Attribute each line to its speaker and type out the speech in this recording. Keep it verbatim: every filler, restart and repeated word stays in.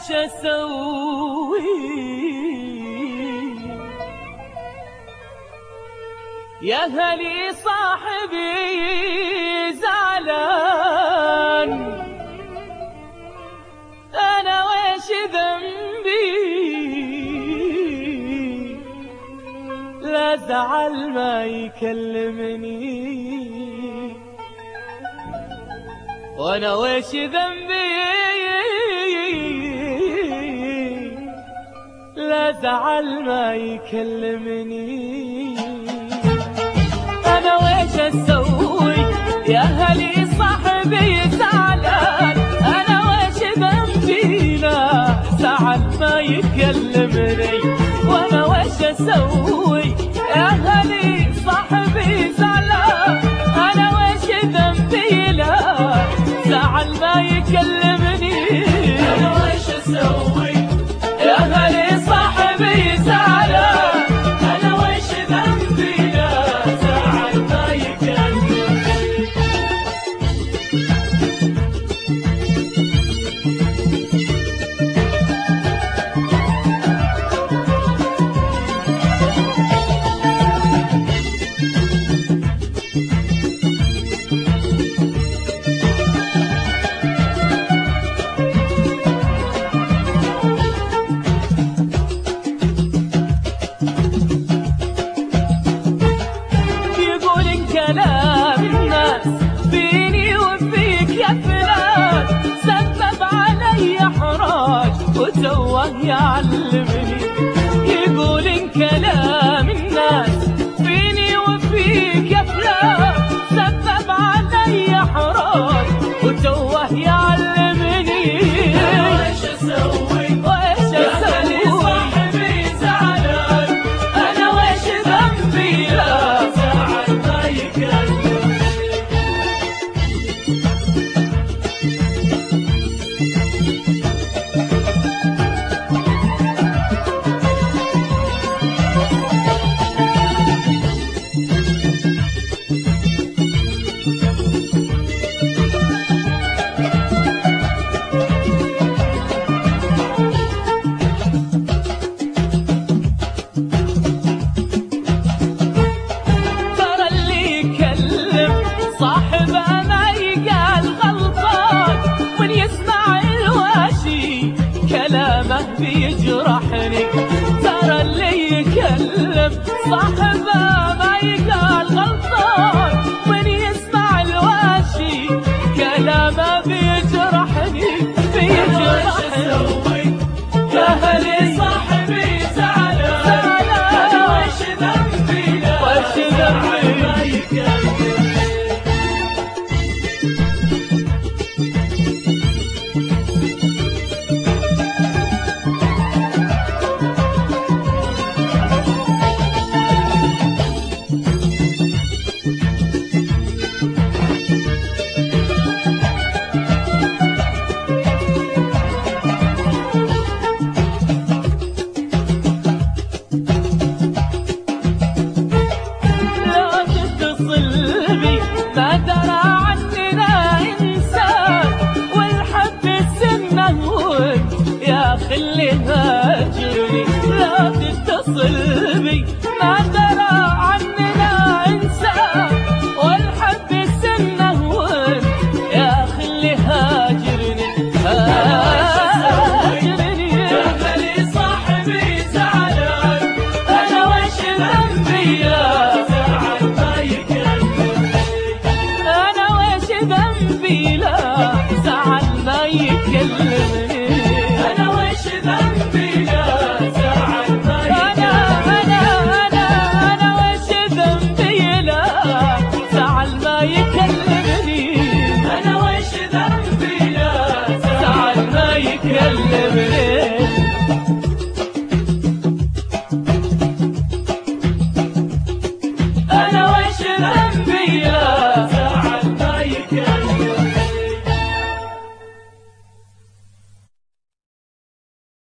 Speaker 1: وش اسوي يا هلي صاحبي زعلان، انا وش ذنبي لا زعل ما يكلمني، وانا وش ذنبي لا زعل ما يكلمني. انا وش اسوي يا هلي صاحبي زعلان، انا وش ذنبي لا زعل ما يكلمني، وانا وش اسوي يا هلي صاحبي زعلان، انا وش ذنبي لا زعل ما يكلمني. انا وش اسوي يا هلي صاحبي زعلان، انا وش ذنبي لا زعل ما يكلمني. كلام الناس فيني وفيك يا فلان سبب علي احراج وتوه يعلمني، يقول ان كلام الناس فيني وفيك يا فلان سبب علي احراج وتوه يعلمني. وش اسوي وش اسوي صاحبي زعلان، انا وش ذنبي لا زعل ما يكلمني. صاحب ما يقال غلطان من يسمع الواشي كلامه بيجرحني، ترى اللي يكلم صاحب ما يقال غلطان من يسمع الواشي كلامه بيجرحني بيجرحني. يا هلي صاحبي زعلان، انا وش ذنبي وش ذنبي ما يكلمني. ما درى عننا إنسان والحب سمه يا خلي هاجرني، لا تتصل